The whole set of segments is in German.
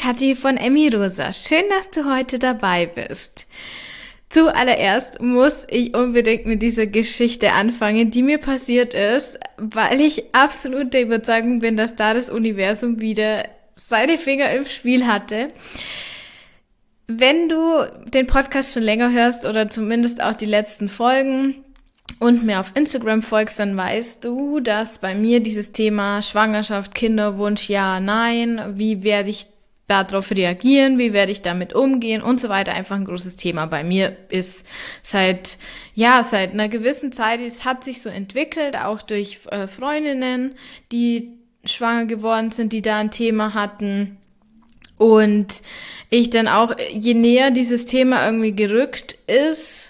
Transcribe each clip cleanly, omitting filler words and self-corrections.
Kathi von Emmy Rosa. Schön, dass du heute dabei bist. Zuallererst muss ich unbedingt mit dieser Geschichte anfangen, die mir passiert ist, weil ich absolut der Überzeugung bin, dass da das Universum wieder seine Finger im Spiel hatte. Wenn du den Podcast schon länger hörst oder zumindest auch die letzten Folgen und mir auf Instagram folgst, dann weißt du, dass bei mir dieses Thema Schwangerschaft, Kinderwunsch, ja, nein, wie werde ich darauf reagieren, wie werde ich damit umgehen und so weiter einfach ein großes Thema bei mir ist seit einer gewissen Zeit. Es hat sich so entwickelt, auch durch Freundinnen, die schwanger geworden sind, die da ein Thema hatten. Und ich dann auch, je näher dieses Thema irgendwie gerückt ist,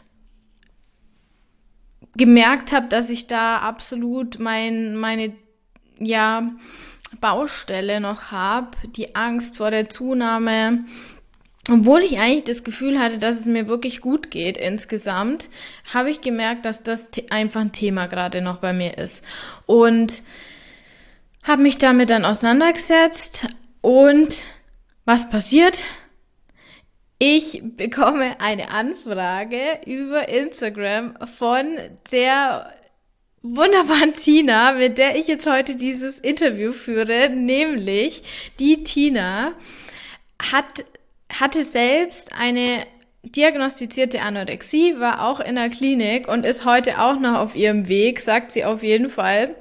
gemerkt habe, dass ich da absolut meine Baustelle noch habe, die Angst vor der Zunahme. Obwohl ich eigentlich das Gefühl hatte, dass es mir wirklich gut geht insgesamt, habe ich gemerkt, dass das einfach ein Thema gerade noch bei mir ist. Und habe mich damit dann auseinandergesetzt und was passiert? Ich bekomme eine Anfrage über Instagram von der wunderbaren Tina, mit der ich jetzt heute dieses Interview führe, nämlich die Tina hatte selbst eine diagnostizierte Anorexie, war auch in der Klinik und ist heute auch noch auf ihrem Weg, sagt sie auf jeden Fall.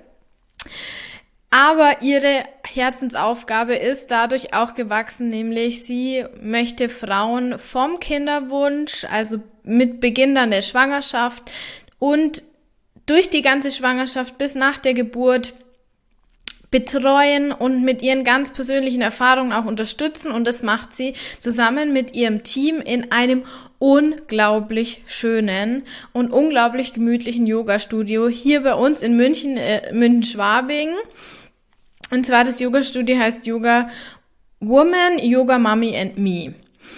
Aber ihre Herzensaufgabe ist dadurch auch gewachsen, nämlich sie möchte Frauen vom Kinderwunsch, also mit Beginn dann der Schwangerschaft und durch die ganze Schwangerschaft bis nach der Geburt betreuen und mit ihren ganz persönlichen Erfahrungen auch unterstützen. Und das macht sie zusammen mit ihrem Team in einem unglaublich schönen und unglaublich gemütlichen Yoga-Studio hier bei uns in München-Schwabing. Und zwar das Yoga-Studio heißt Yoga Woman, Yoga Mommy and Me.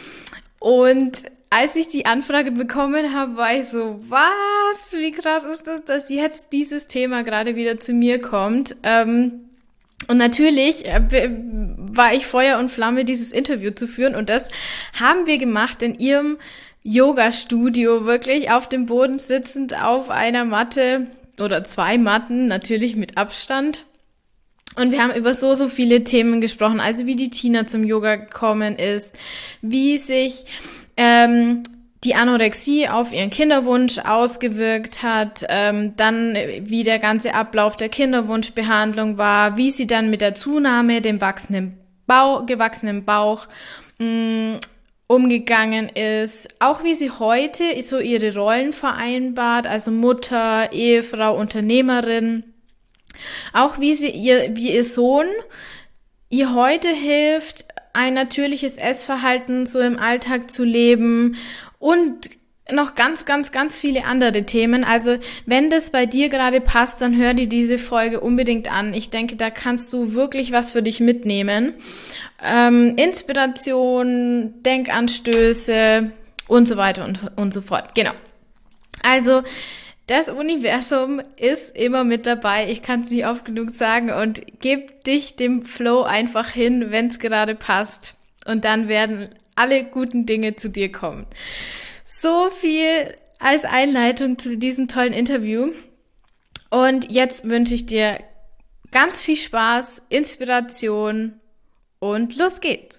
Und als ich die Anfrage bekommen habe, war ich so, was? Wie krass ist das, dass jetzt dieses Thema gerade wieder zu mir kommt? Und natürlich war ich Feuer und Flamme, dieses Interview zu führen. Und das haben wir gemacht in ihrem Yoga-Studio, wirklich auf dem Boden sitzend auf einer Matte oder 2 Matten, natürlich mit Abstand. Und wir haben über so viele Themen gesprochen, also wie die Tina zum Yoga gekommen ist, wie sich die Anorexie auf ihren Kinderwunsch ausgewirkt hat, dann wie der ganze Ablauf der Kinderwunschbehandlung war, wie sie dann mit der Zunahme, dem gewachsenen Bauch umgegangen ist, auch wie sie heute so ihre Rollen vereinbart, also Mutter, Ehefrau, Unternehmerin, auch wie ihr Sohn ihr heute hilft, ein natürliches Essverhalten so im Alltag zu leben und noch ganz viele andere Themen. Also wenn das bei dir gerade passt, dann hör dir diese Folge unbedingt an. Ich denke, da kannst du wirklich was für dich mitnehmen. Inspiration, Denkanstöße und so weiter und so fort. Genau. Also das Universum ist immer mit dabei, ich kann es nie oft genug sagen und gib dich dem Flow einfach hin, wenn es gerade passt und dann werden alle guten Dinge zu dir kommen. So viel als Einleitung zu diesem tollen Interview und jetzt wünsche ich dir ganz viel Spaß, Inspiration und los geht's!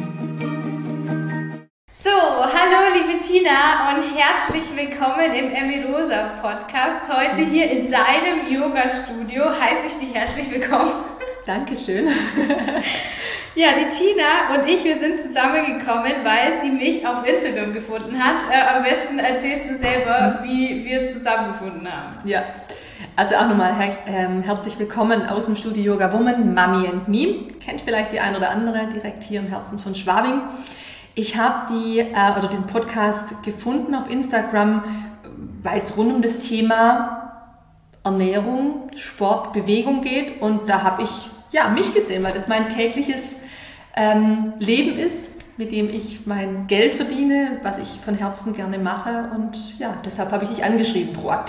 So, hallo liebe Tina und herzlich willkommen im Emmy Rosa Podcast. Heute hier in deinem Yoga-Studio heiße ich dich herzlich willkommen. Dankeschön. Ja, die Tina und ich, wir sind zusammengekommen, weil sie mich auf Instagram gefunden hat. Am besten erzählst du selber, wie wir zusammengefunden haben. Ja, also auch nochmal herzlich willkommen aus dem Studio Yoga Woman, Mommy and Me. Kennt vielleicht die ein oder andere direkt hier im Herzen von Schwabing. Ich habe diesen Podcast gefunden auf Instagram, weil es rund um das Thema Ernährung, Sport, Bewegung geht und da habe ich mich gesehen, weil das mein tägliches Leben ist, mit dem ich mein Geld verdiene, was ich von Herzen gerne mache und deshalb habe ich dich angeschrieben, proaktiv.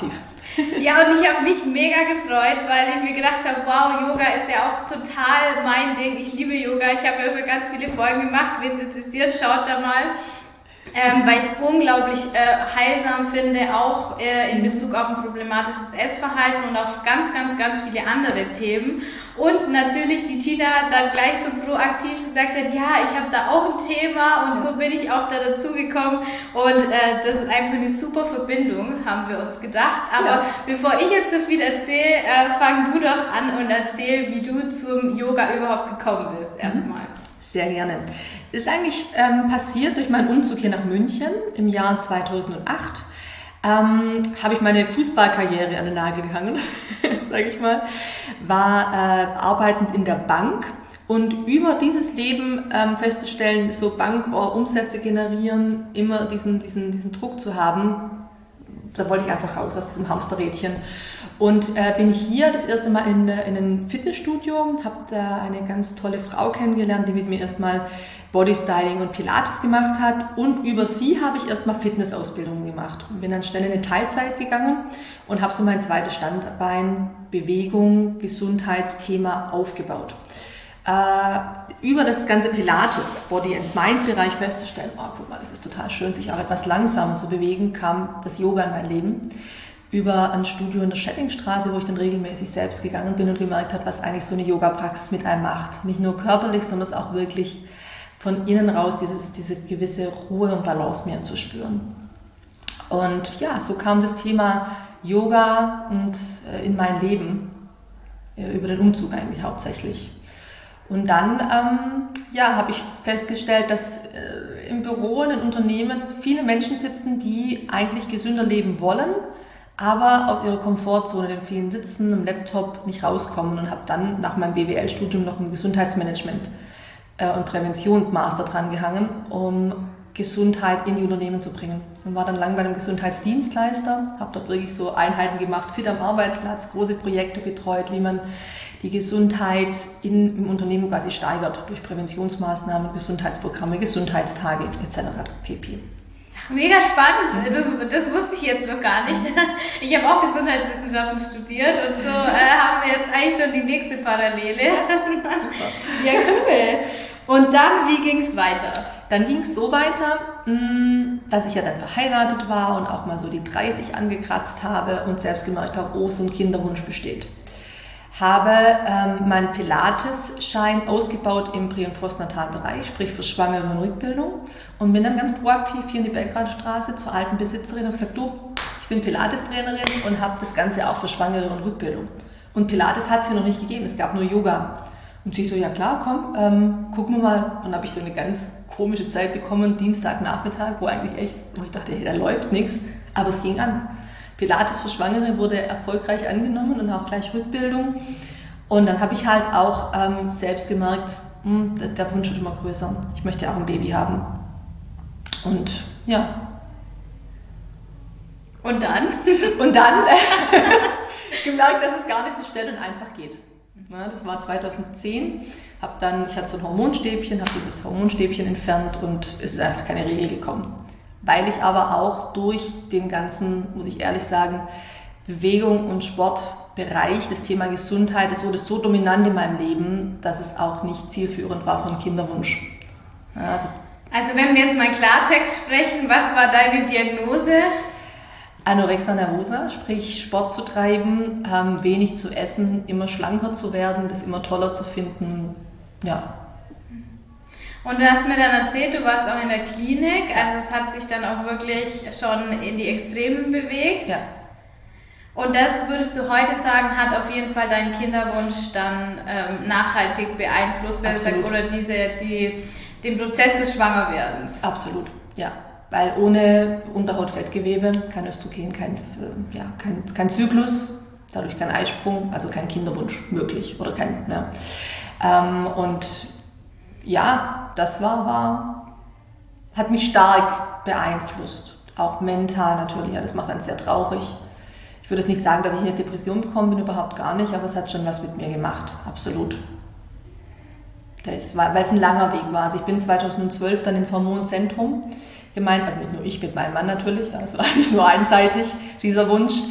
Ja, und ich habe mich mega gefreut, weil ich mir gedacht habe, wow, Yoga ist ja auch total mein Ding. Ich liebe Yoga. Ich habe ja schon ganz viele Folgen gemacht. Wen es interessiert, schaut da mal. Weil ich es unglaublich heilsam finde, auch in Bezug auf ein problematisches Essverhalten und auf ganz, ganz, ganz viele andere Themen. Und natürlich die Tina dann gleich so proaktiv gesagt hat, ja, ich habe da auch ein Thema und so bin ich auch da dazu gekommen. Und das ist einfach eine super Verbindung, haben wir uns gedacht. Aber bevor ich jetzt so viel erzähle, fang du doch an und erzähl, wie du zum Yoga überhaupt gekommen bist erstmal. Sehr gerne. Ist eigentlich passiert durch meinen Umzug hier nach München im Jahr 2008. Habe ich meine Fußballkarriere an den Nagel gehangen, sage ich mal, war arbeitend in der Bank und über dieses Leben festzustellen, so Umsätze generieren, immer diesen Druck zu haben, da wollte ich einfach raus aus diesem Hamsterrädchen. Und bin ich hier das erste Mal in einem Fitnessstudio, habe da eine ganz tolle Frau kennengelernt, die mit mir erstmal Bodystyling und Pilates gemacht hat. Und über sie habe ich erstmal Fitnessausbildungen gemacht. Und bin dann schnell in eine Teilzeit gegangen und habe so mein zweites Standbein, Bewegung, Gesundheitsthema aufgebaut. Über das ganze Pilates, Body- and Mind-Bereich festzustellen, oh, guck mal, das ist total schön, sich auch etwas langsamer zu bewegen, kam das Yoga in mein Leben. Über ein Studio in der Schellingstraße, wo ich dann regelmäßig selbst gegangen bin und gemerkt habe, was eigentlich so eine Yoga-Praxis mit einem macht. Nicht nur körperlich, sondern es auch wirklich von innen raus, diese gewisse Ruhe und Balance mehr zu spüren. Und ja, so kam das Thema Yoga und in mein Leben, über den Umzug eigentlich hauptsächlich. Und dann habe ich festgestellt, dass im Büro, in den Unternehmen viele Menschen sitzen, die eigentlich gesünder leben wollen, aber aus ihrer Komfortzone, den vielen Sitzen, im Laptop nicht rauskommen und habe dann nach meinem BWL-Studium noch ein Gesundheitsmanagement und Prävention Master dran gehangen, um Gesundheit in die Unternehmen zu bringen. Und war dann lang bei einem Gesundheitsdienstleister, habe dort wirklich so Einheiten gemacht, fit am Arbeitsplatz, große Projekte betreut, wie man die Gesundheit im Unternehmen quasi steigert durch Präventionsmaßnahmen, Gesundheitsprogramme, Gesundheitstage etc. pp. Mega spannend, das wusste ich jetzt noch gar nicht. Ich habe auch Gesundheitswissenschaften studiert und so haben wir jetzt eigentlich schon die nächste Parallele. Ja, cool. Und dann, wie ging es weiter? Dann ging es so weiter, dass ich ja dann verheiratet war und auch mal so die 30 angekratzt habe und selbst gemerkt habe, oh, so ein Kinderwunsch besteht. Habe meinen Pilates-Schein ausgebaut im Prä- und postnatalen Bereich, sprich für Schwangere und Rückbildung, und bin dann ganz proaktiv hier in die Belgradstraße zur alten Besitzerin und habe gesagt, du, ich bin Pilates-Trainerin und habe das Ganze auch für Schwangere und Rückbildung. Und Pilates hat es hier noch nicht gegeben, es gab nur Yoga. Und sie so, ja klar, komm, gucken wir mal. Und dann habe ich so eine ganz komische Zeit bekommen, Dienstagnachmittag, wo ich dachte, hey, da läuft nichts, aber es ging an. Pilates für Schwangere wurde erfolgreich angenommen und auch gleich Rückbildung. Und dann habe ich halt auch selbst gemerkt, der Wunsch wird immer größer. Ich möchte auch ein Baby haben. Und ja. Und dann? Und dann gemerkt, dass es gar nicht so schnell und einfach geht. Ja, das war 2010. Ich hatte so ein Hormonstäbchen, habe dieses Hormonstäbchen entfernt und es ist einfach keine Regel gekommen. Weil ich aber auch durch den ganzen, muss ich ehrlich sagen, Bewegung und Sportbereich, das Thema Gesundheit, das wurde so dominant in meinem Leben, dass es auch nicht zielführend war für einen Kinderwunsch. Ja, also wenn wir jetzt mal Klartext sprechen, was war deine Diagnose? Anorexia nervosa, sprich Sport zu treiben, wenig zu essen, immer schlanker zu werden, das immer toller zu finden, ja. Und du hast mir dann erzählt, du warst auch in der Klinik, also es hat sich dann auch wirklich schon in die Extremen bewegt. Ja. Und das würdest du heute sagen, hat auf jeden Fall deinen Kinderwunsch dann nachhaltig beeinflusst, oder den Prozess des Schwangerwerdens? Absolut, ja. Weil ohne Unterhautfettgewebe kein Östrogen, kein Zyklus, dadurch kein Eisprung, also kein Kinderwunsch möglich oder kein, ja. Und ja, das hat mich stark beeinflusst, auch mental natürlich, ja, das macht einen sehr traurig. Ich würde jetzt nicht sagen, dass ich in eine Depression gekommen bin, überhaupt gar nicht, aber es hat schon was mit mir gemacht, absolut. Weil es ein langer Weg war. Also ich bin 2012 dann ins Hormonzentrum gemeint, also nicht nur ich, mit meinem Mann natürlich, ja, das war nicht nur einseitig, dieser Wunsch.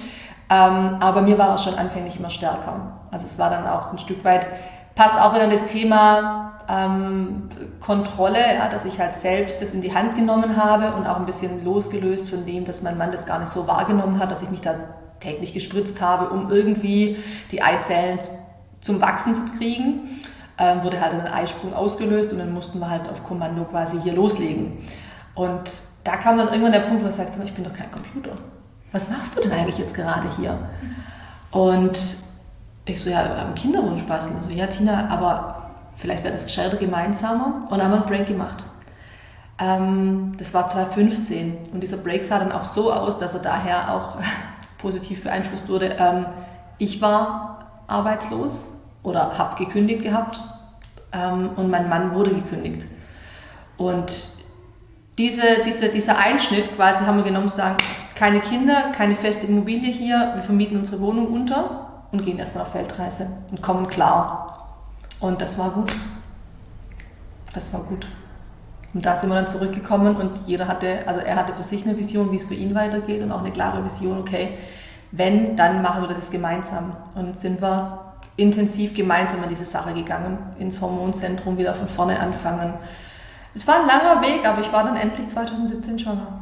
Aber bei mir war er schon anfänglich immer stärker. Also es war dann auch ein Stück weit, passt auch wieder das Thema Kontrolle, ja, dass ich halt selbst das in die Hand genommen habe und auch ein bisschen losgelöst von dem, dass mein Mann das gar nicht so wahrgenommen hat, dass ich mich da täglich gespritzt habe, um irgendwie die Eizellen zum Wachsen zu kriegen. Wurde halt ein Eisprung ausgelöst und dann mussten wir halt auf Kommando quasi hier loslegen. Und da kam dann irgendwann der Punkt, wo er sagt, ich bin doch kein Computer. Was machst du denn eigentlich jetzt gerade hier? Und ich so, ja, am Kinderwunsch basteln. So, ja, Tina, aber vielleicht wäre das gescheiter gemeinsamer. Und dann haben wir einen Break gemacht. Das war 2015 und dieser Break sah dann auch so aus, dass er daher auch positiv beeinflusst wurde. Ich war arbeitslos oder habe gekündigt gehabt und mein Mann wurde gekündigt. Und dieser Einschnitt quasi haben wir genommen zu sagen, keine Kinder, keine feste Immobilie hier, wir vermieten unsere Wohnung unter und gehen erstmal auf Weltreise und kommen klar. Und das war gut. Das war gut. Und da sind wir dann zurückgekommen und er hatte für sich eine Vision, wie es für ihn weitergeht und auch eine klare Vision, okay, wenn, dann machen wir das gemeinsam. Und sind wir intensiv gemeinsam an diese Sache gegangen, ins Hormonzentrum, wieder von vorne anfangen. Es war ein langer Weg, aber ich war dann endlich 2017 schwanger.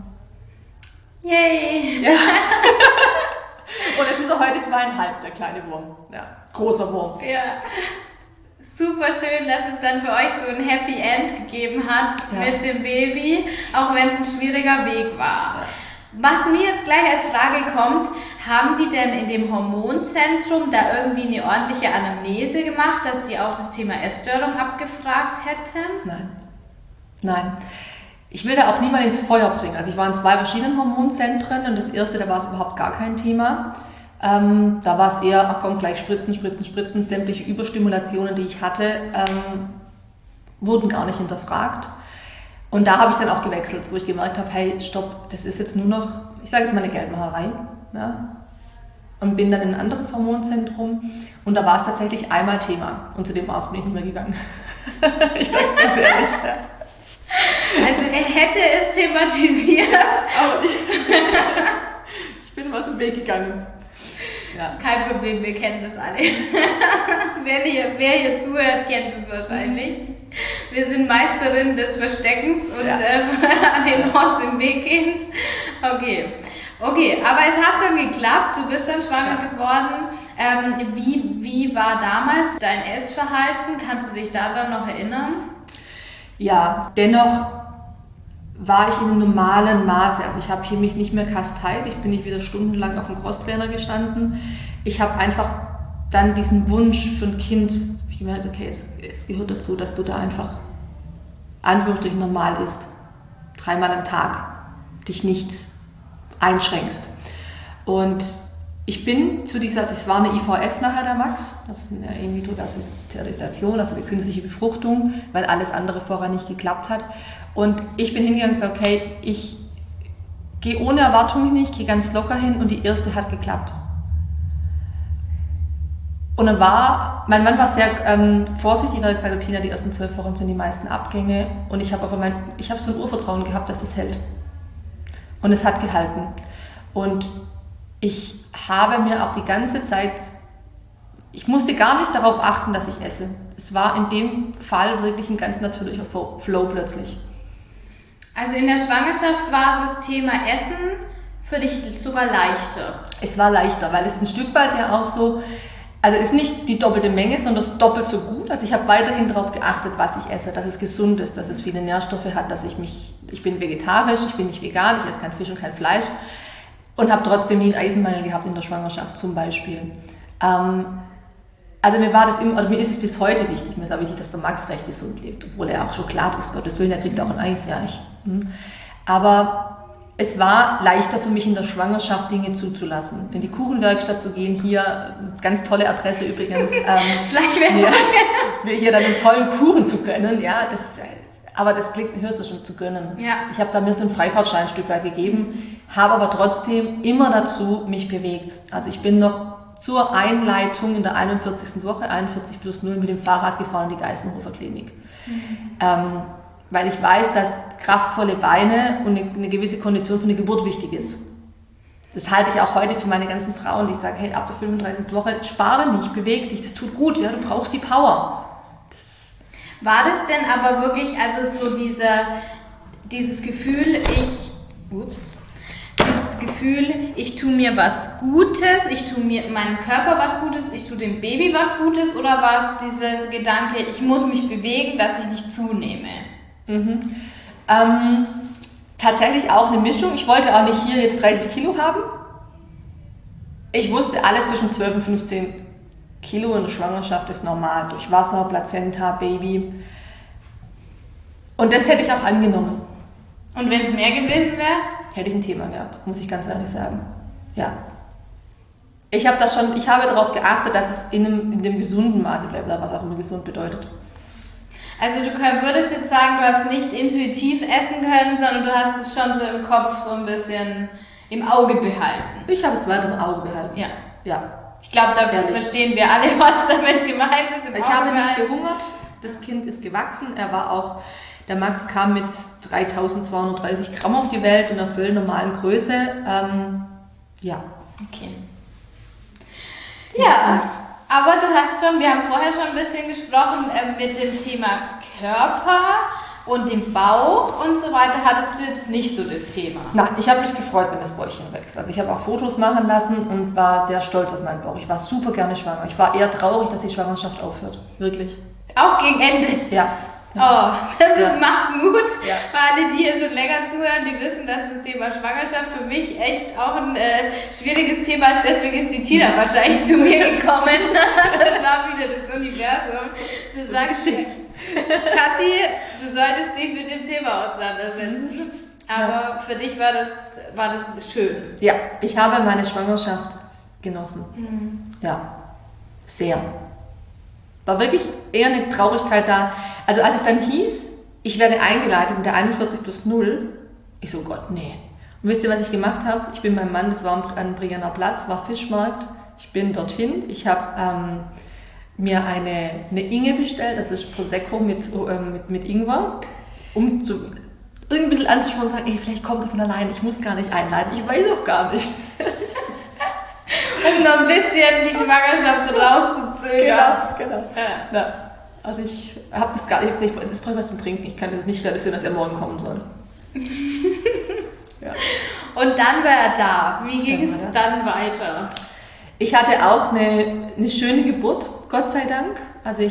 Yay! Ja. Und jetzt ist er heute 2,5, der kleine Wurm. Ja, großer Wurm. Ja. Super schön, dass es dann für euch so ein Happy End gegeben hat mit dem Baby, auch wenn es ein schwieriger Weg war. Ja. Was mir jetzt gleich als Frage kommt, haben die denn in dem Hormonzentrum da irgendwie eine ordentliche Anamnese gemacht, dass die auch das Thema Essstörung abgefragt hätten? Nein. Ich will da auch niemand ins Feuer bringen. Also ich war in 2 verschiedenen Hormonzentren und das erste, da war es überhaupt gar kein Thema. Da war es eher, ach komm, gleich spritzen. Sämtliche Überstimulationen, die ich hatte, wurden gar nicht hinterfragt. Und da habe ich dann auch gewechselt, wo ich gemerkt habe, hey, stopp, das ist jetzt nur noch, ich sage jetzt mal eine Geldmacherei. Ja? Und bin dann in ein anderes Hormonzentrum und da war es tatsächlich einmal Thema. Und zu dem Arzt bin ich nicht mehr gegangen. Ich sage es ganz ehrlich. Ja. Also er hätte es thematisiert. Aber ich bin aus dem Weg gegangen. Ja. Kein Problem, wir kennen das alle. Wer hier zuhört, kennt es wahrscheinlich. Wir sind Meisterinnen des Versteckens und dem aus dem Weg gehens. Okay, aber es hat dann geklappt, du bist dann schwanger geworden. Wie war damals dein Essverhalten? Kannst du dich daran noch erinnern? Ja, dennoch war ich in einem normalen Maße. Also ich habe hier mich nicht mehr kasteilt, ich bin nicht wieder stundenlang auf dem Crosstrainer gestanden. Ich habe einfach dann diesen Wunsch für ein Kind, ich gemerkt, okay, es gehört dazu, dass du da einfach Anführungsstrichen normal isst. 3-mal am Tag dich nicht einschränkst. Und ich bin zu dieser, also es war eine IVF nachher der Max, das ist eine In-vitro-Fertilisation, also eine künstliche Befruchtung, weil alles andere vorher nicht geklappt hat. Und ich bin hingegangen und gesagt, okay, ich gehe ohne Erwartungen hin, ich gehe ganz locker hin und die erste hat geklappt. Und dann mein Mann war sehr vorsichtig, weil er gesagt hat, Tina, die ersten 12 Wochen sind die meisten Abgänge und ich habe so ein Urvertrauen gehabt, dass das hält. Und es hat gehalten. Und ich habe mir auch die ganze Zeit, ich musste gar nicht darauf achten, dass ich esse. Es war in dem Fall wirklich ein ganz natürlicher Flow plötzlich. Also in der Schwangerschaft war das Thema Essen für dich sogar leichter? Es war leichter, weil es ein Stück weit ja auch so, also es ist nicht die doppelte Menge, sondern es ist doppelt so gut. Also ich habe weiterhin darauf geachtet, was ich esse, dass es gesund ist, dass es viele Nährstoffe hat, dass ich bin vegetarisch, ich bin nicht vegan, ich esse kein Fisch und kein Fleisch und habe trotzdem nie einen Eisenmangel gehabt in der Schwangerschaft zum Beispiel. Also mir ist es bis heute wichtig, mir ist auch wichtig, dass der Max recht gesund lebt, obwohl er auch Schokolade isst, Gottes Willen, er kriegt auch ein Eis, ja. Aber es war leichter für mich in der Schwangerschaft Dinge zuzulassen. In die Kuchenwerkstatt zu gehen, hier, ganz tolle Adresse übrigens, mir hier dann einen tollen Kuchen zu gönnen, ja, aber das klingt, hörst du schon, zu gönnen. Ja. Ich habe da mir so ein Freifahrtschein ein Stück weit gegeben, habe aber trotzdem immer dazu mich bewegt. Also ich bin noch zur Einleitung in der 41. Woche, 41+0, mit dem Fahrrad gefahren in die Geißenhofer Klinik. Weil ich weiß, dass kraftvolle Beine und eine gewisse Kondition für eine Geburt wichtig ist. Das halte ich auch heute für meine ganzen Frauen, die sagen, hey, ab der 35. Woche spare nicht, beweg dich, das tut gut, ja, du brauchst die Power. War das denn aber wirklich, also so dieses Gefühl, ich tue mir was Gutes, ich tue mir meinem Körper was Gutes, ich tue dem Baby was Gutes, oder war es dieses Gedanke, ich muss mich bewegen, dass ich nicht zunehme? Tatsächlich auch eine Mischung. Ich wollte auch nicht hier jetzt 30 Kilo haben. Ich wusste, alles zwischen 12 und 15 Kilo in der Schwangerschaft ist normal. Durch Wasser, Plazenta, Baby. Und das hätte ich auch angenommen. Und wenn es mehr gewesen wäre? Hätte ich ein Thema gehabt, muss ich ganz ehrlich sagen. Ja. Ich habe darauf geachtet, dass es in dem gesunden Maße bleibt, was auch immer gesund bedeutet. Also du würdest jetzt sagen, du hast nicht intuitiv essen können, sondern du hast es schon so im Kopf so ein bisschen im Auge behalten. Ich habe es weiter im Auge behalten. Ja. Ich glaube, da verstehen wir alle, was damit gemeint ist. Ich habe nicht gehungert, das Kind ist gewachsen, der Max kam mit 3230 Gramm auf die Welt in einer völlig normalen Größe. Ja. Okay. Ja, aber wir haben vorher schon ein bisschen gesprochen mit dem Thema Körper und dem Bauch und so weiter. Hattest du jetzt nicht so das Thema? Nein, ich habe mich gefreut, wenn das Bäuchchen wächst. Also ich habe auch Fotos machen lassen und war sehr stolz auf meinen Bauch. Ich war super gerne schwanger. Ich war eher traurig, dass die Schwangerschaft aufhört. Wirklich. Auch gegen Ende? Ja. Oh, macht Mut. Ja. Für alle, die hier schon länger zuhören, die wissen, dass das Thema Schwangerschaft für mich echt auch ein schwieriges Thema ist. Deswegen ist die Tina wahrscheinlich zu mir gekommen. Das war wieder das Universum. Du sagst, Kathi, du solltest dich mit dem Thema auseinandersetzen. Aber für dich war das schön. Ja, ich habe meine Schwangerschaft genossen. Ja, sehr. War wirklich eher eine Traurigkeit da. Also als es dann hieß, ich werde eingeleitet mit der 41+0, ich so, Gott, nee. Und wisst ihr, was ich gemacht habe? Ich bin beim Mann, das war am Brienner Platz, war Fischmarkt. Ich bin dorthin, ich habe mir eine Inge bestellt, das ist Prosecco mit Ingwer, um irgendwie ein bisschen anzuschauen und zu sagen, ey, vielleicht kommt er von allein, ich muss gar nicht einleiten, ich will doch gar nicht. Um noch ein bisschen die Schwangerschaft rauszuzögern. Genau. Ja. Also ich habe das gar nicht, das brauche ich was zum Trinken, ich kann das nicht realisieren, dass er morgen kommen soll. Ja. Und dann war er da. Wie ging es dann weiter? Ich hatte auch eine schöne Geburt, Gott sei Dank. Also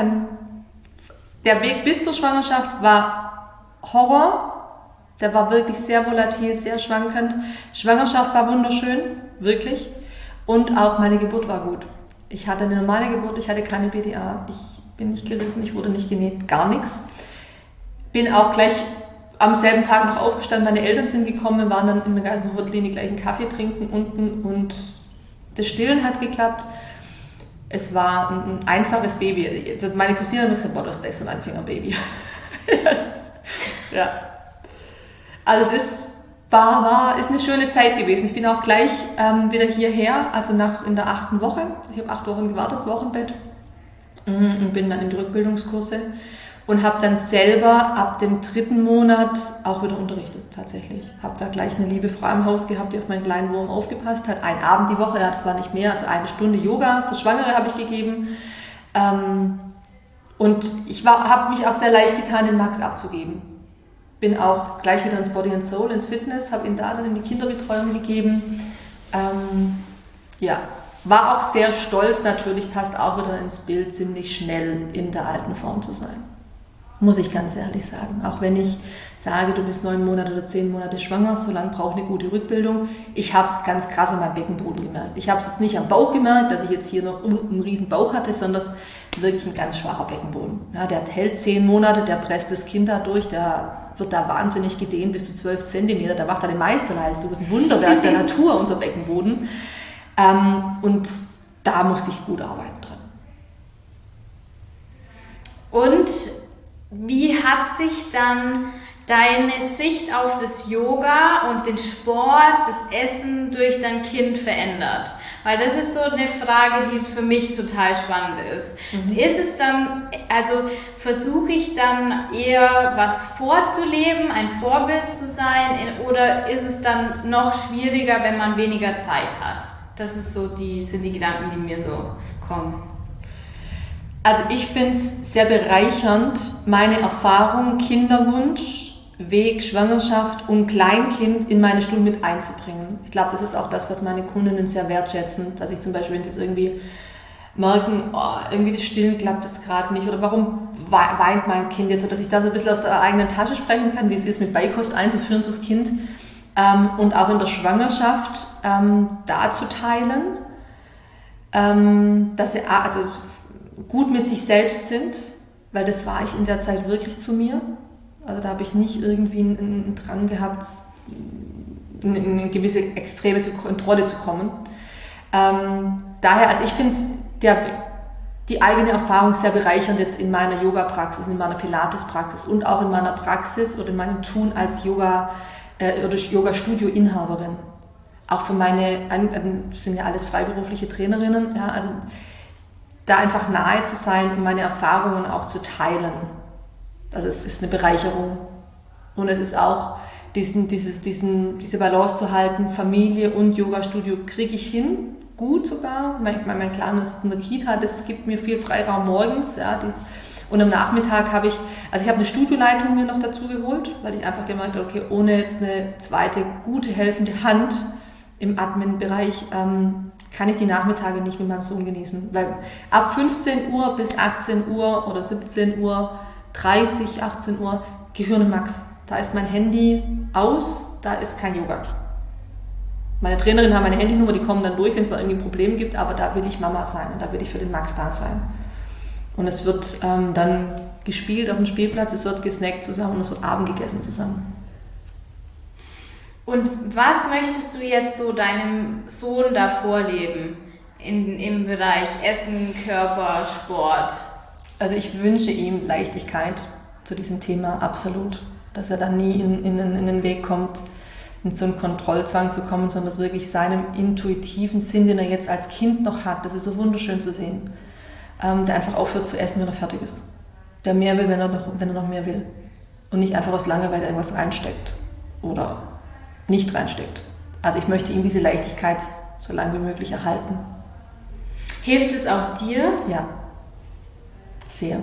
der Weg bis zur Schwangerschaft war Horror. Der war wirklich sehr volatil, sehr schwankend. Schwangerschaft war wunderschön, wirklich. Und auch meine Geburt war gut. Ich hatte eine normale Geburt, ich hatte keine PDA, ich bin nicht gerissen, ich wurde nicht genäht, gar nichts. Bin auch gleich am selben Tag noch aufgestanden, meine Eltern sind gekommen, wir waren dann in der Geisenhofer Klinik gleich einen Kaffee trinken unten und das Stillen hat geklappt. Es war ein einfaches Baby. Also meine Cousine hat mir gesagt, boah, du hast gleich so ein Anfängerbaby. Ja. Also es ist eine schöne Zeit gewesen. Ich bin auch gleich wieder hierher, also in der 8. Woche. Ich habe 8 Wochen gewartet, Wochenbett. Und bin dann in die Rückbildungskurse und habe dann selber ab dem 3. Monat auch wieder unterrichtet tatsächlich. Habe da gleich eine liebe Frau im Haus gehabt, die auf meinen kleinen Wurm aufgepasst hat. Einen Abend die Woche, ja, das war nicht mehr, also 1 Stunde Yoga für Schwangere habe ich gegeben. Und ich habe mich auch sehr leicht getan, den Max abzugeben. Bin auch gleich wieder ins Body and Soul, ins Fitness, habe ihn da dann in die Kinderbetreuung gegeben. Ja, war auch sehr stolz natürlich, passt auch wieder ins Bild, ziemlich schnell in der alten Form zu sein. Muss ich ganz ehrlich sagen. Auch wenn ich sage, du bist 9 Monate oder 10 Monate schwanger, so lange braucht eine gute Rückbildung. Ich habe es ganz krass an meinem Beckenboden gemerkt. Ich habe es jetzt nicht am Bauch gemerkt, dass ich jetzt hier noch einen riesen Bauch hatte, sondern wirklich ein ganz schwacher Beckenboden. Ja, der hält 10 Monate, der presst das Kind da durch, der wird da wahnsinnig gedehnt bis zu 12 cm, der macht da eine Meisterleistung. Das ist ein Wunderwerk der Natur, unser Beckenboden. Und da musste ich gut arbeiten dran. Und wie hat sich dann deine Sicht auf das Yoga und den Sport, das Essen durch dein Kind verändert? Weil das ist so eine Frage, die für mich total spannend ist. Ist es dann, also versuche ich dann eher was vorzuleben, ein Vorbild zu sein, oder ist es dann noch schwieriger, wenn man weniger Zeit hat? Das ist so sind die Gedanken, die mir so kommen. Also ich finde es sehr bereichernd, meine Erfahrung, Kinderwunsch, Weg, Schwangerschaft und Kleinkind in meine Stunden mit einzubringen. Ich glaube, das ist auch das, was meine Kundinnen sehr wertschätzen, dass ich zum Beispiel, wenn sie jetzt irgendwie merken, oh, irgendwie das Stillen klappt jetzt gerade nicht oder warum weint mein Kind jetzt, oder dass ich da so ein bisschen aus der eigenen Tasche sprechen kann, wie es ist, mit Beikost einzuführen fürs Kind, und auch in der Schwangerschaft da zu teilen, dass sie also gut mit sich selbst sind, weil das war ich in der Zeit wirklich zu mir. Also da habe ich nicht irgendwie einen Drang gehabt, in eine gewisse extreme Kontrolle zu kommen. Daher, also ich finde die eigene Erfahrung sehr bereichernd jetzt in meiner Yoga-Praxis, in meiner Pilates-Praxis und auch in meiner Praxis oder in meinem Tun als Yoga-Studio-Inhaberin. Auch für das sind ja alles freiberufliche Trainerinnen, ja, also da einfach nahe zu sein und meine Erfahrungen auch zu teilen. Also es ist eine Bereicherung und es ist auch diese Balance zu halten, Familie und Yoga-Studio kriege ich hin, gut sogar. Mein Kleiner ist in der Kita, das gibt mir viel Freiraum morgens. Ja, und am Nachmittag habe ich eine Studioleitung mir noch dazu geholt, weil ich einfach gemerkt habe, okay, ohne jetzt eine zweite gute helfende Hand im Admin-Bereich kann ich die Nachmittage nicht mit meinem Sohn genießen. Weil ab 15 Uhr bis 18 Uhr oder 17 Uhr 30, 18 Uhr, Gehirn Max. Da ist mein Handy aus, da ist kein Yoga. Meine Trainerinnen haben meine Handynummer, die kommen dann durch, wenn es mal irgendwie ein Problem gibt, aber da will ich Mama sein und da will ich für den Max da sein. Und es wird dann gespielt auf dem Spielplatz, es wird gesnackt zusammen und es wird Abend gegessen zusammen. Und was möchtest du jetzt so deinem Sohn da vorleben im Bereich Essen, Körper, Sport? Also ich wünsche ihm Leichtigkeit zu diesem Thema, absolut. Dass er dann nie in den Weg kommt, in so einen Kontrollzwang zu kommen, sondern dass wirklich seinem intuitiven Sinn, den er jetzt als Kind noch hat, das ist so wunderschön zu sehen, der einfach aufhört zu essen, wenn er fertig ist. Der mehr will, wenn er noch mehr will. Und nicht einfach aus Langeweile irgendwas reinsteckt oder nicht reinsteckt. Also ich möchte ihm diese Leichtigkeit so lange wie möglich erhalten. Hilft es auch dir? Ja. Sehr.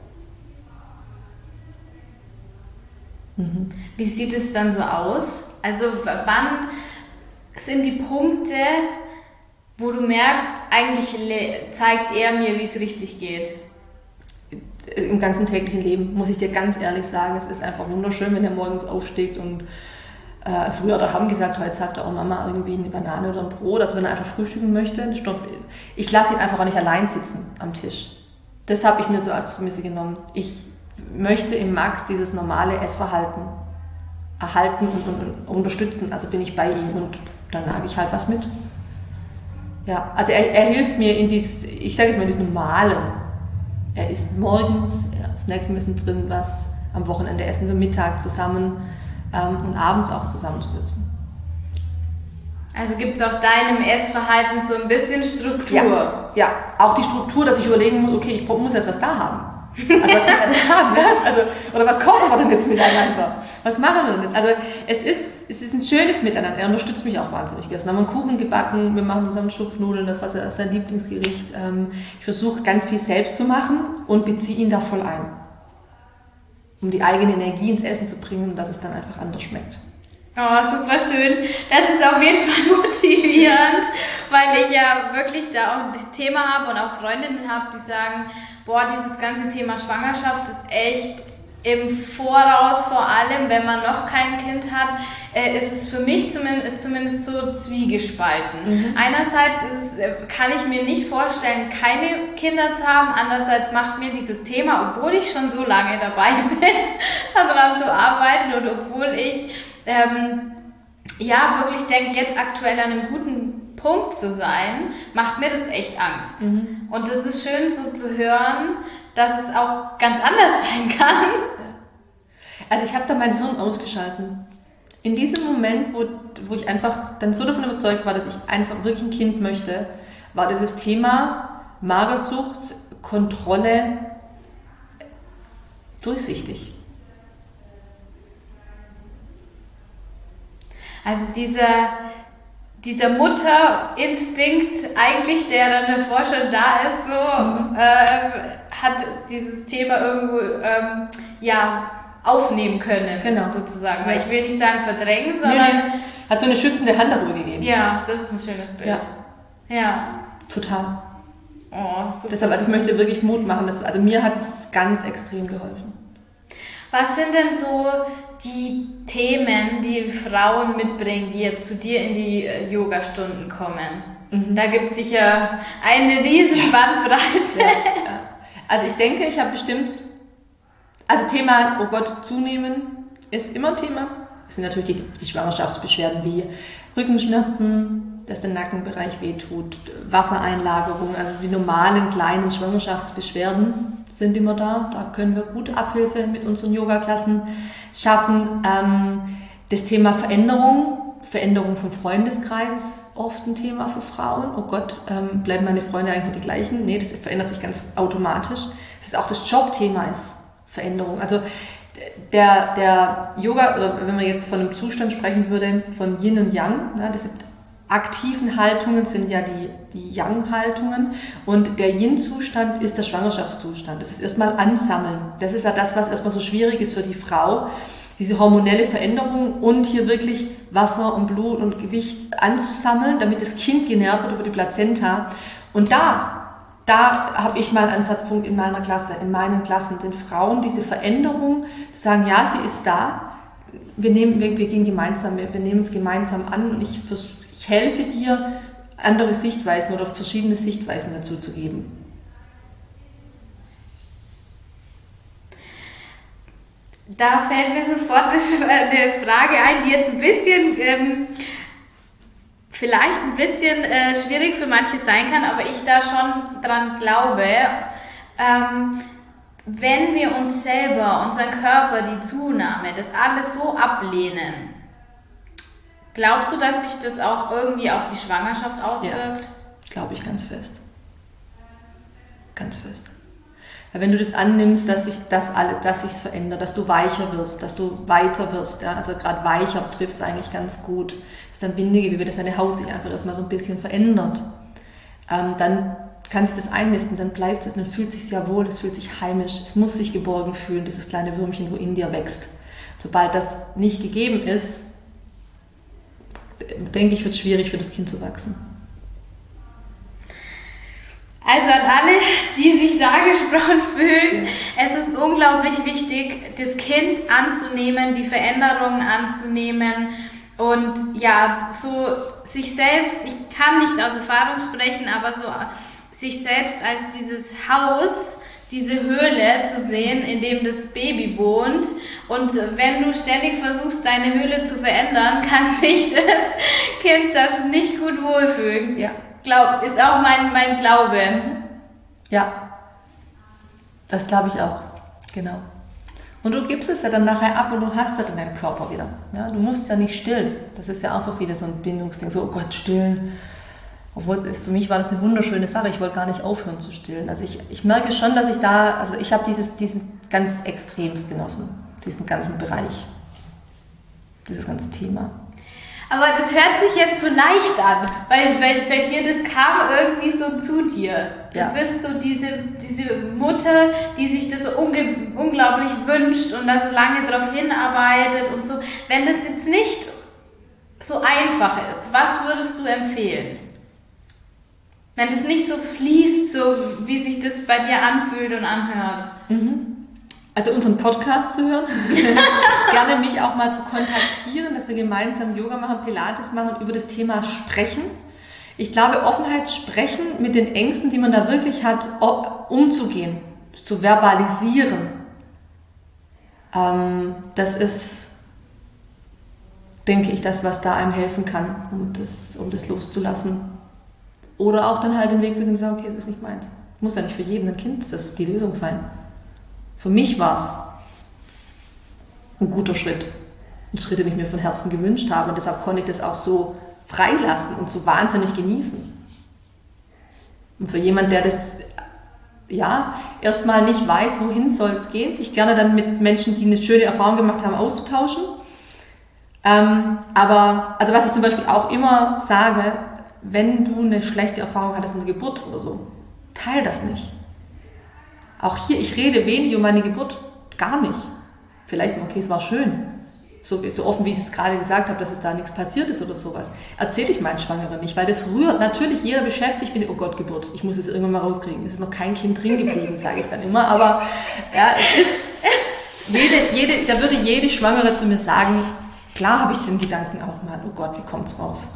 Wie sieht es dann so aus? Also wann sind die Punkte, wo du merkst, eigentlich zeigt er mir, wie es richtig geht? Im ganzen täglichen Leben, muss ich dir ganz ehrlich sagen, es ist einfach wunderschön, wenn er morgens aufsteht und früher haben gesagt, heute sagt er auch Mama irgendwie eine Banane oder ein Brot, also wenn er einfach frühstücken möchte. Ich lasse ihn einfach auch nicht allein sitzen am Tisch. Das habe ich mir so als Prämisse genommen. Ich möchte im Max dieses normale Essverhalten erhalten und unterstützen. Also bin ich bei ihm und dann nage ich halt was mit. Ja, also er hilft mir in ich sage jetzt mal, in diesem Normalen. Er isst morgens, er snackt ein bisschen drin, was am Wochenende essen wir Mittag zusammen und abends auch zusammensitzen. Also gibt es auch deinem Essverhalten so ein bisschen Struktur? Ja, auch die Struktur, dass ich überlegen muss, okay, ich muss erst was da haben. Also was wir dann haben, ja? Oder was kochen wir denn jetzt miteinander? Was machen wir denn jetzt? Also es ist ein schönes Miteinander. Er unterstützt mich auch wahnsinnig. Wir haben einen Kuchen gebacken, wir machen zusammen Schupfnudeln, das war sein Lieblingsgericht. Ich versuche ganz viel selbst zu machen und beziehe ihn da voll ein. Um die eigene Energie ins Essen zu bringen und dass es dann einfach anders schmeckt. Oh, super schön. Das ist auf jeden Fall motivierend, weil ich ja wirklich da auch ein Thema habe und auch Freundinnen habe, die sagen, boah, dieses ganze Thema Schwangerschaft ist echt im Voraus, vor allem, wenn man noch kein Kind hat, ist es für mich zumindest so zwiegespalten. Einerseits kann ich mir nicht vorstellen, keine Kinder zu haben, andererseits macht mir dieses Thema, obwohl ich schon so lange dabei bin, daran zu arbeiten und obwohl ich wirklich denke, jetzt aktuell an einem guten Punkt zu sein, macht mir das echt Angst. Und das ist schön so zu hören, dass es auch ganz anders sein kann. Also ich habe da mein Hirn ausgeschalten. in diesem Moment, wo ich einfach dann so davon überzeugt war, dass ich einfach wirklich ein Kind möchte, war dieses Thema Magersucht, Kontrolle durchsichtig. Also dieser Mutterinstinkt eigentlich, der dann davor schon da ist, so hat dieses Thema irgendwo aufnehmen können, sozusagen. Weil ich will nicht sagen verdrängen, sondern... Hat so eine schützende Hand darüber gegeben. Ja, das ist ein schönes Bild. Ja. Total. Oh, super. Deshalb, also ich möchte wirklich Mut machen. Also mir hat es ganz extrem geholfen. Was sind denn so die Themen, die Frauen mitbringen, die jetzt zu dir in die Yoga-Stunden kommen? Da gibt es sicher eine riesen Bandbreite. Ja. Also ich denke, ich habe bestimmt... Also Thema, oh Gott, zunehmen ist immer ein Thema. Das sind natürlich die Schwangerschaftsbeschwerden wie Rückenschmerzen, dass der Nackenbereich wehtut, Wassereinlagerung, also die normalen kleinen Schwangerschaftsbeschwerden sind immer da. Da können wir gut Abhilfe mit unseren Yoga-Klassen schaffen. Das Thema Veränderung vom Freundeskreis ist oft ein Thema für Frauen. Oh Gott, bleiben meine Freunde eigentlich die gleichen? Nee, das verändert sich ganz automatisch. Das ist auch das Jobthema ist Veränderung. Also der Yoga, oder wenn man jetzt von einem Zustand sprechen würde, von Yin und Yang, diese aktiven Haltungen sind ja die Yang-Haltungen und der Yin-Zustand ist der Schwangerschaftszustand. Das ist erstmal Ansammeln. Das ist ja das, was erstmal so schwierig ist für die Frau, diese hormonelle Veränderung und hier wirklich Wasser und Blut und Gewicht anzusammeln, damit das Kind genährt wird über die Plazenta. Und da habe ich meinen Ansatzpunkt in meiner Klasse, in meinen Klassen, sind Frauen diese Veränderung, zu sagen, ja, sie ist da, wir gehen gemeinsam, wir nehmen es gemeinsam an und ich helfe dir, andere Sichtweisen oder verschiedene Sichtweisen dazu zu geben. Da fällt mir sofort eine Frage ein, die jetzt ein bisschen... vielleicht ein bisschen schwierig für manche sein kann, aber ich da schon dran glaube, wenn wir uns selber, unseren Körper, die Zunahme, das alles so ablehnen, glaubst du, dass sich das auch irgendwie auf die Schwangerschaft auswirkt? Ja, glaube ich ganz fest. Ganz fest. Weil wenn du das annimmst, dass sich's verändert, dass du weicher wirst, dass du weiter wirst, ja, also gerade weicher trifft es eigentlich ganz gut, dass dein Bindegewebe, dass deine Haut sich einfach erstmal so ein bisschen verändert, dann kann sich das einnisten, dann bleibt es, dann fühlt es sich sehr wohl, es fühlt sich heimisch, es muss sich geborgen fühlen, dieses kleine Würmchen, wo in dir wächst. Sobald das nicht gegeben ist, denke ich, wird es schwierig für das Kind zu wachsen. Also an alle, die sich da gesprochen fühlen, es ist unglaublich wichtig, das Kind anzunehmen, die Veränderungen anzunehmen und ja, so sich selbst, ich kann nicht aus Erfahrung sprechen, aber so sich selbst als dieses Haus, diese Höhle zu sehen, in dem das Baby wohnt. Und wenn du ständig versuchst, deine Höhle zu verändern, kann sich das Kind das nicht gut wohlfühlen. Ja. Ist auch mein Glaube. Ja, das glaube ich auch, genau. Und du gibst es ja dann nachher ab und du hast ja dann deinen Körper wieder. Ja, du musst ja nicht stillen. Das ist ja auch für viele so ein Bindungsding, so, oh Gott, stillen. Obwohl, für mich war das eine wunderschöne Sache, ich wollte gar nicht aufhören zu stillen. Also ich merke schon, dass ich habe diesen ganz extremst genossen, diesen ganzen Bereich, dieses ganze Thema. Aber das hört sich jetzt so leicht an, weil bei dir, das kam irgendwie so zu dir. Du bist so diese Mutter, die sich das so unglaublich wünscht und da so lange drauf hinarbeitet und so. Wenn das jetzt nicht so einfach ist, was würdest du empfehlen? Wenn das nicht so fließt, so wie sich das bei dir anfühlt und anhört. Also unseren Podcast zu hören, gerne mich auch mal zu kontaktieren, dass wir gemeinsam Yoga machen, Pilates machen, über das Thema sprechen. Ich glaube, Offenheit sprechen mit den Ängsten, die man da wirklich hat, umzugehen, zu verbalisieren. Das ist, denke ich, das, was da einem helfen kann, um das loszulassen. Oder auch dann halt den Weg zu gehen und sagen, okay, das ist nicht meins. Muss ja nicht für jeden ein Kind das die Lösung sein. Für mich war es ein guter Schritt. und Schritte, die ich mir von Herzen gewünscht habe. Und deshalb konnte ich das auch so freilassen und so wahnsinnig genießen. Und für jemand, der das erstmal nicht weiß, wohin soll es gehen, sich gerne dann mit Menschen, die eine schöne Erfahrung gemacht haben, auszutauschen. Aber, also was ich zum Beispiel auch immer sage, wenn du eine schlechte Erfahrung hattest in der Geburt oder so, teil das nicht. Auch hier, ich rede wenig um meine Geburt, gar nicht. Vielleicht, okay, es war schön. So offen, wie ich es gerade gesagt habe, dass es da nichts passiert ist oder sowas. Erzähle ich meinen Schwangeren nicht, weil das rührt. Natürlich, jeder beschäftigt sich mit, oh Gott, Geburt, ich muss es irgendwann mal rauskriegen. Es ist noch kein Kind drin geblieben, sage ich dann immer. Aber ja, es ist, da würde jede Schwangere zu mir sagen, klar habe ich den Gedanken auch mal, oh Gott, wie kommt's raus?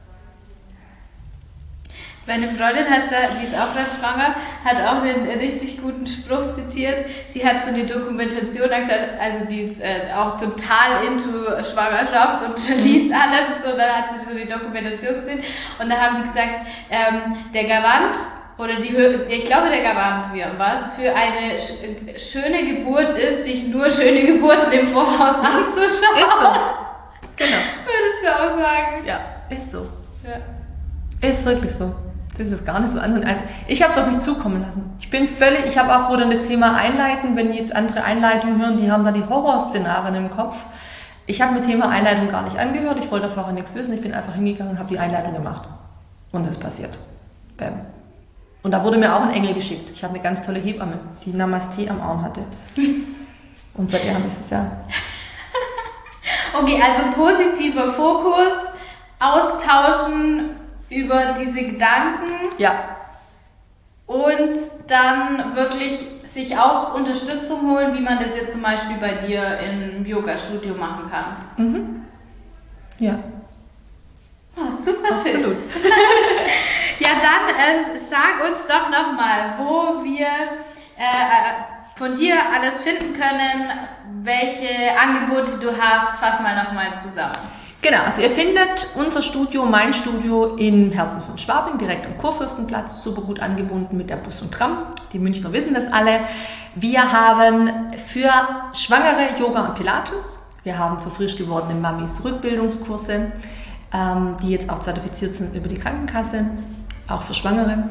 Meine Freundin die ist auch gerade schwanger, hat auch einen richtig guten Spruch zitiert. Sie hat so eine Dokumentation angeschaut, also die ist auch total into Schwangerschaft und liest alles und so. Dann hat sie so die Dokumentation gesehen und da haben die gesagt, der Garant, oder ich glaube der Garant für eine schöne Geburt ist, sich nur schöne Geburten im Voraus anzuschauen. Ist so. Genau. Würdest du auch sagen? Ja, ist so. Ja. Ist wirklich so. Das ist gar nicht so anders. Ich habe es auf mich zukommen lassen. Ich habe auch, wo dann das Thema Einleiten, wenn jetzt andere Einleitungen hören, die haben dann die Horrorszenarien im Kopf. Ich habe mir Thema Einleitung gar nicht angehört, ich wollte vorher nichts wissen, ich bin einfach hingegangen und habe die Einleitung gemacht. Und das passiert. Bam. Und da wurde mir auch ein Engel geschickt. Ich habe eine ganz tolle Hebamme, die Namaste am Arm hatte. Und bei der habe ich es ja. Okay, also positiver Fokus, austauschen über diese Gedanken. Ja. Und dann wirklich sich auch Unterstützung holen, wie man das jetzt zum Beispiel bei dir im Yoga-Studio machen kann. Mhm. Ja. Oh, super schön. Absolut. Ja, dann sag uns doch nochmal, wo wir von dir alles finden können, welche Angebote du hast. Fass mal nochmal zusammen. Genau, also ihr findet unser Studio, mein Studio im Herzen von Schwabing, direkt am Kurfürstenplatz, super gut angebunden mit der Bus und Tram. Die Münchner wissen das alle. Wir haben für Schwangere Yoga und Pilates. Wir haben für frisch gewordene Mamis Rückbildungskurse, die jetzt auch zertifiziert sind über die Krankenkasse, auch für Schwangere.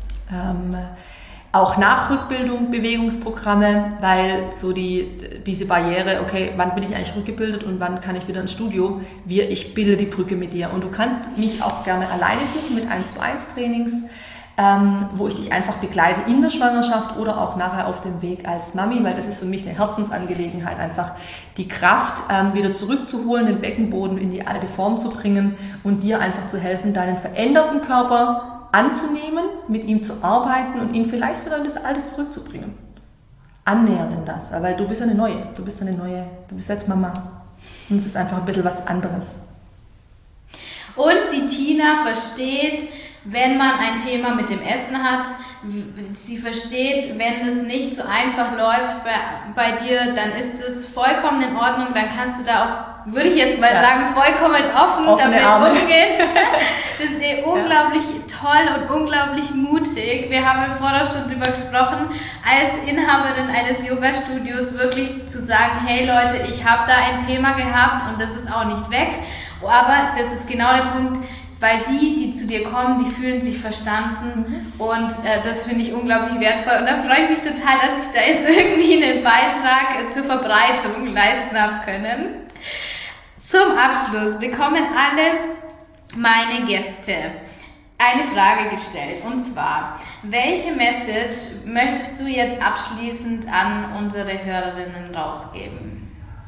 Auch Nachrückbildung, Bewegungsprogramme, weil so diese Barriere, okay, wann bin ich eigentlich rückgebildet und wann kann ich wieder ins Studio? Ich bilde die Brücke mit dir. Und du kannst mich auch gerne alleine buchen mit 1:1 Trainings, wo ich dich einfach begleite in der Schwangerschaft oder auch nachher auf dem Weg als Mami, weil das ist für mich eine Herzensangelegenheit, einfach die Kraft wieder zurückzuholen, den Beckenboden in die alte Form zu bringen und dir einfach zu helfen, deinen veränderten Körper anzunehmen, mit ihm zu arbeiten und ihn vielleicht wieder in das Alte zurückzubringen. Annähern in das, weil du bist eine Neue, du bist jetzt Mama. Und es ist einfach ein bisschen was anderes. Und die Tina versteht, wenn man ein Thema mit dem Essen hat, sie versteht, wenn es nicht so einfach läuft bei dir, dann ist es vollkommen in Ordnung, dann kannst du da auch, würde ich jetzt mal sagen, vollkommen offen damit umgehen. Das ist unglaublich toll und unglaublich mutig. Wir haben im Vorder schon drüber gesprochen, als Inhaberin eines Yoga-Studios wirklich zu sagen, hey Leute, ich habe da ein Thema gehabt und das ist auch nicht weg, aber das ist genau der Punkt, weil die zu dir kommen, die fühlen sich verstanden und das finde ich unglaublich wertvoll und da freue ich mich total, dass ich da jetzt irgendwie einen Beitrag zur Verbreitung leisten habe können. Zum Abschluss bekommen alle meine Gäste eine Frage gestellt und zwar, welche Message möchtest du jetzt abschließend an unsere Hörerinnen rausgeben?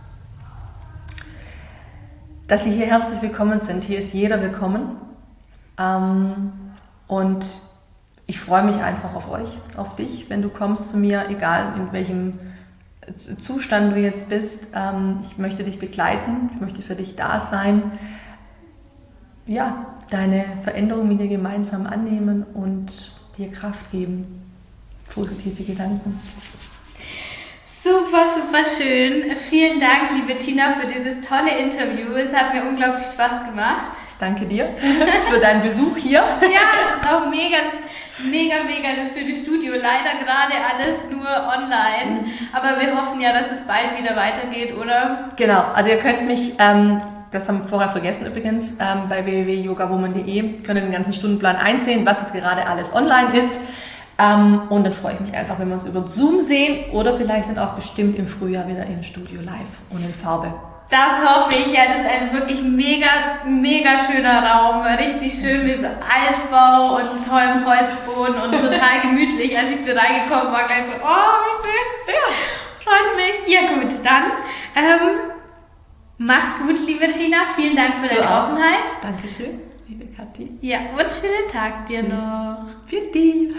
Dass Sie hier herzlich willkommen sind. Hier ist jeder willkommen. Und ich freue mich einfach auf euch, auf dich, wenn du kommst zu mir, egal in welchem Zustand du jetzt bist. Ich möchte dich begleiten, ich möchte für dich da sein. Ja, deine Veränderung mit dir gemeinsam annehmen und dir Kraft geben. Positive Gedanken. Super, super schön. Vielen Dank, liebe Tina, für dieses tolle Interview. Es hat mir unglaublich Spaß gemacht. Ich danke dir für deinen Besuch hier. Ja, es ist auch mega. Das Mega, das schöne Studio. Leider gerade alles nur online. Aber wir hoffen ja, dass es bald wieder weitergeht, oder? Genau, also ihr könnt mich, das haben wir vorher vergessen übrigens, bei www.yogawoman.de könnt ihr den ganzen Stundenplan einsehen, was jetzt gerade alles online ist. Und dann freue ich mich einfach, wenn wir uns über Zoom sehen oder vielleicht dann auch bestimmt im Frühjahr wieder im Studio live und in Farbe. Das hoffe ich, ja, das ist ein wirklich mega schöner Raum, richtig schön mit so Altbau und tollem Holzboden und total gemütlich. Als ich bin reingekommen war, gleich so, oh, wie schön, ja, freut mich. Ja gut, dann mach's gut, liebe Tina, vielen Dank für deine Offenheit. Dankeschön, liebe Kathi. Ja, und schönen Tag dir noch. Für dich.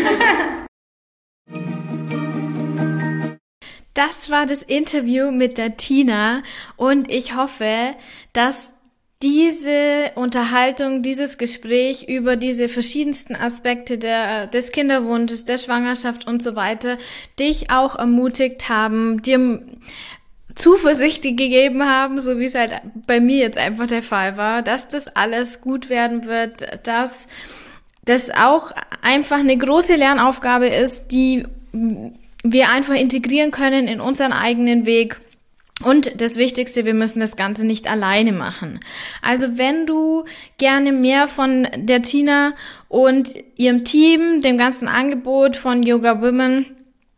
Das war das Interview mit der Tina und ich hoffe, dass diese Unterhaltung, dieses Gespräch über diese verschiedensten Aspekte des Kinderwunsches, der Schwangerschaft und so weiter dich auch ermutigt haben, dir Zuversicht gegeben haben, so wie es halt bei mir jetzt einfach der Fall war, dass das alles gut werden wird, dass das auch einfach eine große Lernaufgabe ist, die wir einfach integrieren können in unseren eigenen Weg. Und das Wichtigste, wir müssen das Ganze nicht alleine machen. Also wenn du gerne mehr von der Tina und ihrem Team, dem ganzen Angebot von Yoga Woman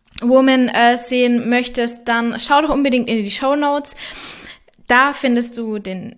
sehen möchtest, dann schau doch unbedingt in die Shownotes. Da findest du den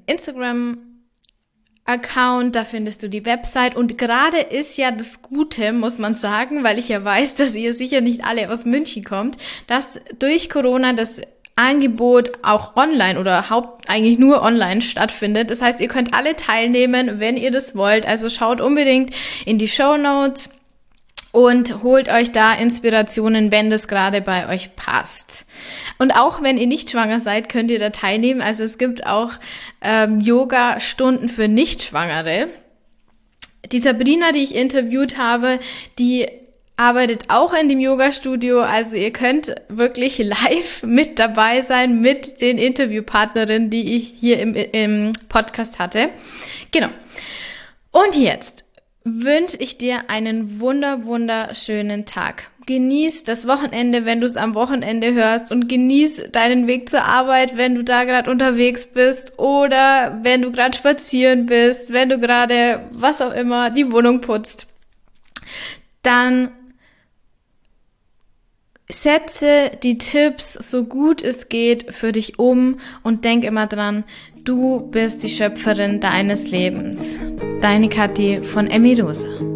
Instagram-Account, da findest du die Website und gerade ist ja das Gute, muss man sagen, weil ich ja weiß, dass ihr sicher nicht alle aus München kommt, dass durch Corona das Angebot auch online oder eigentlich nur online stattfindet. Das heißt, ihr könnt alle teilnehmen, wenn ihr das wollt. Also schaut unbedingt in die Shownotes und holt euch da Inspirationen, wenn das gerade bei euch passt. Und auch wenn ihr nicht schwanger seid, könnt ihr da teilnehmen. Also es gibt auch Yoga-Stunden für Nichtschwangere. Die Sabrina, die ich interviewt habe, die arbeitet auch in dem Yoga-Studio. Also ihr könnt wirklich live mit dabei sein mit den Interviewpartnerinnen, die ich hier im Podcast hatte. Genau. Und jetzt wünsche ich dir einen wunderschönen Tag. Genieß das Wochenende, wenn du es am Wochenende hörst und genieß deinen Weg zur Arbeit, wenn du da gerade unterwegs bist oder wenn du gerade spazieren bist, wenn du gerade, was auch immer, die Wohnung putzt. Dann setze die Tipps so gut es geht für dich um und denk immer dran, du bist die Schöpferin deines Lebens. Deine Kathi von Emirosa.